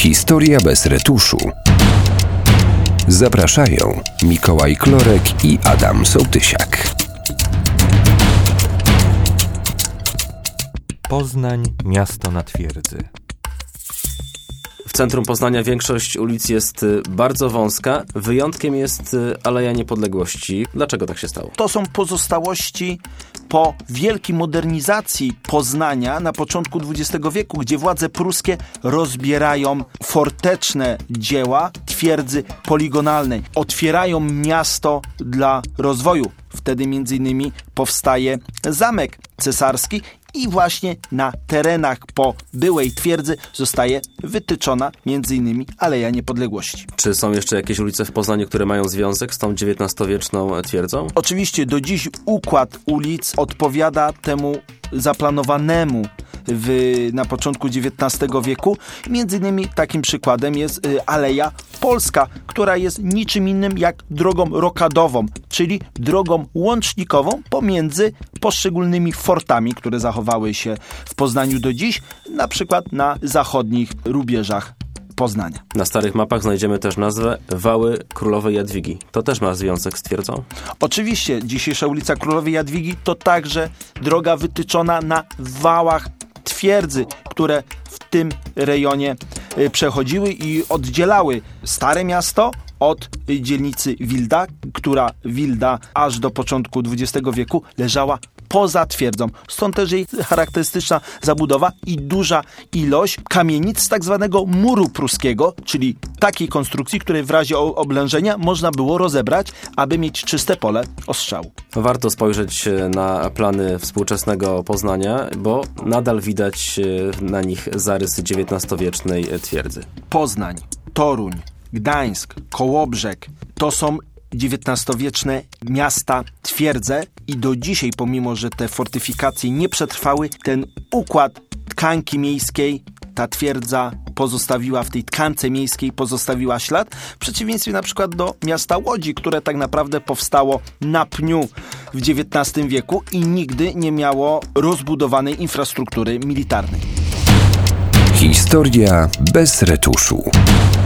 Historia bez retuszu. Zapraszają Mikołaj Klorek i Adam Sołtysiak. Poznań, miasto na twierdzy. W centrum Poznania większość ulic jest bardzo wąska. Wyjątkiem jest Aleja Niepodległości. Dlaczego tak się stało? To są pozostałości po wielkiej modernizacji Poznania na początku XX wieku, gdzie władze pruskie rozbierają forteczne dzieła twierdzy poligonalnej. Otwierają miasto dla rozwoju. Wtedy m.in. powstaje Zamek Cesarski i właśnie na terenach po byłej twierdzy zostaje wytyczona m.in. Aleja Niepodległości. Czy są jeszcze jakieś ulice w Poznaniu, które mają związek z tą XIX-wieczną twierdzą? Oczywiście do dziś układ ulic odpowiada temu zaplanowanemu na początku XIX wieku. Między innymi takim przykładem jest Aleja Polska, która jest niczym innym jak drogą rokadową, czyli drogą łącznikową pomiędzy poszczególnymi fortami, które zachowały się w Poznaniu do dziś, na przykład na zachodnich rubieżach Poznania. Na starych mapach znajdziemy też nazwę Wały Królowej Jadwigi. To też ma związek z twierdzą? Oczywiście dzisiejsza ulica Królowej Jadwigi to także droga wytyczona na wałach twierdzy, które w tym rejonie przechodziły i oddzielały Stare Miasto od dzielnicy Wilda, która Wilda aż do początku XX wieku leżała poza twierdzą. Stąd też jej charakterystyczna zabudowa i duża ilość kamienic z tak zwanego muru pruskiego, czyli takiej konstrukcji, której w razie oblężenia można było rozebrać, aby mieć czyste pole ostrzału. Warto spojrzeć na plany współczesnego Poznania, bo nadal widać na nich zarysy XIX-wiecznej twierdzy. Poznań, Toruń, Gdańsk, Kołobrzeg to są XIX-wieczne miasta, twierdze i do dzisiaj, pomimo że te fortyfikacje nie przetrwały, ten układ tkanki miejskiej, ta twierdza pozostawiła w tej tkance miejskiej, pozostawiła ślad, w przeciwieństwie na przykład do miasta Łodzi, które tak naprawdę powstało na pniu w XIX wieku i nigdy nie miało rozbudowanej infrastruktury militarnej. Historia bez retuszu.